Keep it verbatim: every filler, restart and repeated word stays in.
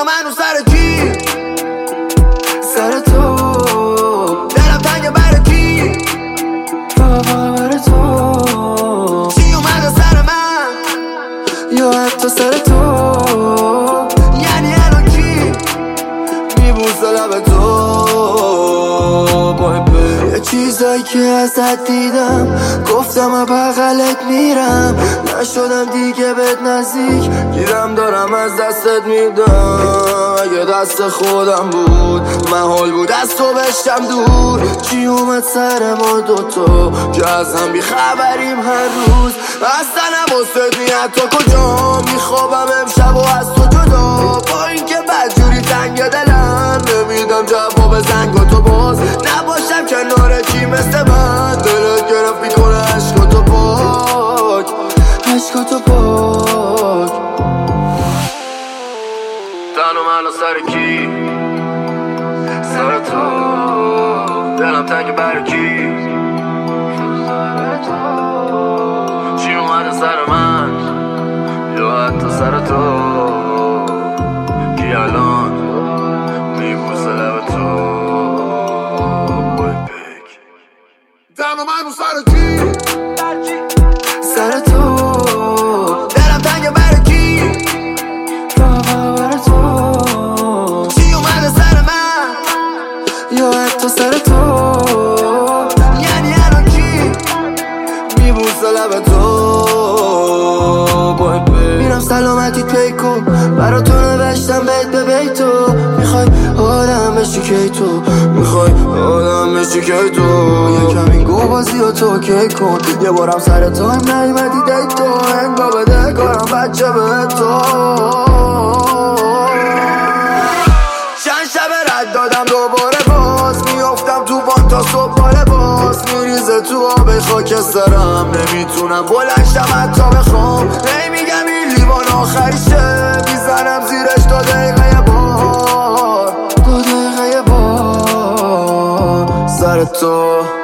منو سر کی؟ سر تو. دلم تنگ برای کی؟ فقط برای تو. چی اومده سر من یا حتی سر تو؟ یعنی الان کی میبوسه لب تو؟ یه چیزایی که ازت دیدم گفتم بغلت میرم، نشدم دیگه بهت نزدیک، گیرم دارم از دستت میدم. اگه دست خودم بود محال بود از تو بشم دور. چی اومد سر ما دوتا که از هم بیخبریم هر روز؟ اصلا نباست نیت تو کجا میخوابم امشب و از تو جدا. با اینکه بدجوری تنگ دلم نمیدم جواب زنگ و تو باز نباشم کنار کی مثل من. دلت گرفت میکنه عشقاتو پاک، عشقاتو پاک. تنم الان سر کی؟ سر تو. دلم تنگ برای کی؟ چی اومده سر من یا حتی سر تو؟ کی الان میبوسه لب تو؟ تنم منو سر کی؟ سر تو. دلم تنگ برای کی؟ فقط برای تو. چی اومده سر من یا حتی سر تو؟ یعنی الان کی میبوسه لب تو؟ میرم سلامتی پیکو برا تو نوشتم بیت به بیتو. میخوای آدم بشی کی تو؟ میخوای آدم بشی کی تو؟ یکم این گو بازی و تو کی کن. یه بارم سر تو هم نیمدی دیت تو. انگا بده کارم بچه به تو. چند شب رد دادم دوباره باز میافتم تو بان تا صبح باره باز. میریزه تو آب خاکسترم نمیتونم بلند شم حتی بخوام. هی میگم این لیوان آخریشه میزنم زیرش دو دقیقه بار، دو دقیقه بار. سر تو